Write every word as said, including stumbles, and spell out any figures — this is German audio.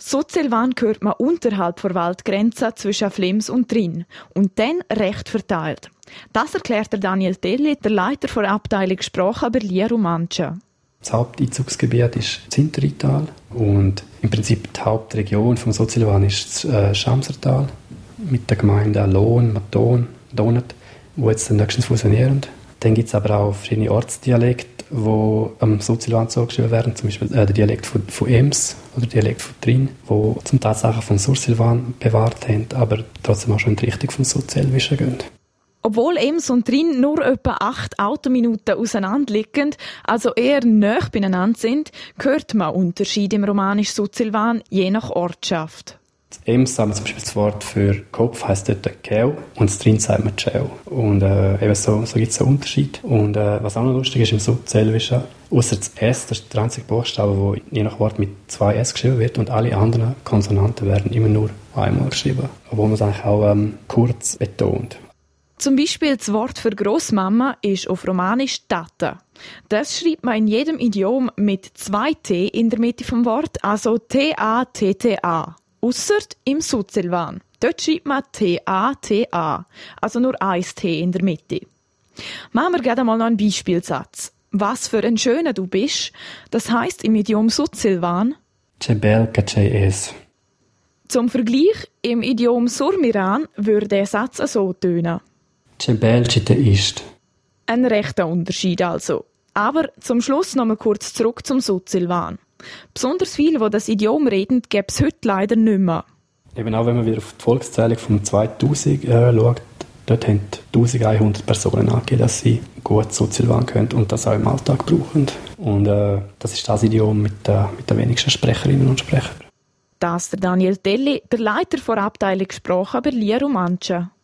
Suzilvan hört man unterhalb der Waldgrenze zwischen Flims und Trin und dann recht verteilt. Das erklärt der Daniel Telli, der Leiter der Abteilung Sprache Berlin-Romanche. Das Haupteinzugsgebiet ist das Hinterrheintal und im Prinzip die Hauptregion von Suzilvan ist das äh, Schamsertal mit den Gemeinden Lohn, Maton, Donat, die jetzt nächstens fusionieren. Dann gibt es aber auch verschiedene Ortsdialekte, die am Suzilvan zugeschrieben werden, zum Beispiel äh, der Dialekt von, von Ems oder der Dialekt von Trin, die zum Tatsache von Sursilvan bewahrt haben, aber trotzdem auch schon in die Richtung von Suzilwischen gehen. Obwohl Ems und Trin nur etwa acht Autominuten auseinander liegen, also eher nahe beieinander sind, hört man Unterschiede im romanischen Suzilvan je nach Ortschaft. In Ems sagt man zum Beispiel das Wort für Kopf, heisst dort Keu, und in Trin sagt man Tscheu. Und äh, eben so, so gibt es einen Unterschied. Und äh, was auch noch lustig ist im Suzilwischen, ausser das S, das ist der einzige Buchstabe, der je nach Wort mit zwei S geschrieben wird, und alle anderen Konsonanten werden immer nur einmal geschrieben, obwohl man es eigentlich auch ähm, kurz betont. Zum Beispiel das Wort für Grossmama ist auf Romanisch Tata. Das schreibt man in jedem Idiom mit zwei T in der Mitte vom Wort, also T A T T A. Ausser im Suzilvan. Dort schreibt man T A T A, also nur ein T in der Mitte. Machen wir gerade mal noch einen Beispielsatz. Was für ein Schöner du bist, das heisst im Idiom Suzilvan «Ce bel che ce es». Zum Vergleich, im Idiom Surmiran würde der Satz so tönen. «Ce bel ci te ist». Ein rechter Unterschied also. Aber zum Schluss noch mal kurz zurück zum Suzilvan. Besonders viele, die das Idiom reden, gibt es heute leider nicht mehr. Eben auch wenn man wieder auf die Volkszählung von zweitausend äh, schaut, dort haben eintausendeinhundert Personen angegeben, dass sie gut Suzilvan können und das auch im Alltag brauchen. Und äh, das ist das Idiom mit, äh, mit den wenigsten Sprecherinnen und Sprechern. Das ist der Daniel Telli, der Leiter der Abteilung Sprache Berlin-Romanche.